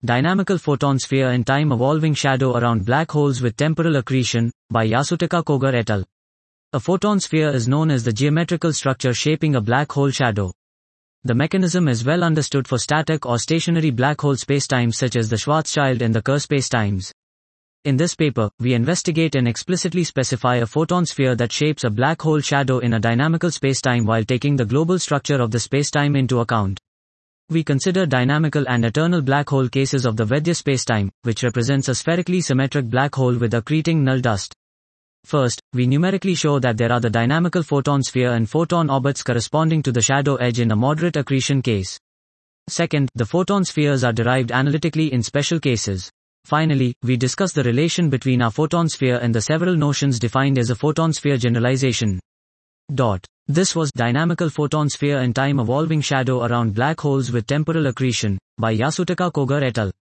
Dynamical Photon Sphere and Time Evolving Shadow Around Black Holes with Temporal Accretion, by Yasutaka Koger et al. A photon sphere is known as the geometrical structure shaping a black hole shadow. The mechanism is well understood for static or stationary black hole spacetimes such as the Schwarzschild and the Kerr spacetimes. In this paper, we investigate and explicitly specify a photon sphere that shapes a black hole shadow in a dynamical spacetime while taking the global structure of the spacetime into account. We consider dynamical and eternal black hole cases of the Vaidya spacetime, which represents a spherically symmetric black hole with accreting null dust. First, we numerically show that there are the dynamical photon sphere and photon orbits corresponding to the shadow edge in a moderate accretion case. Second, the photon spheres are derived analytically in special cases. Finally, we discuss the relation between our photon sphere and the several notions defined as a photon sphere generalization. This was Dynamical Photon Sphere and Time Evolving Shadow Around Black Holes with Temporal Accretion, by Yasutaka Koger et al.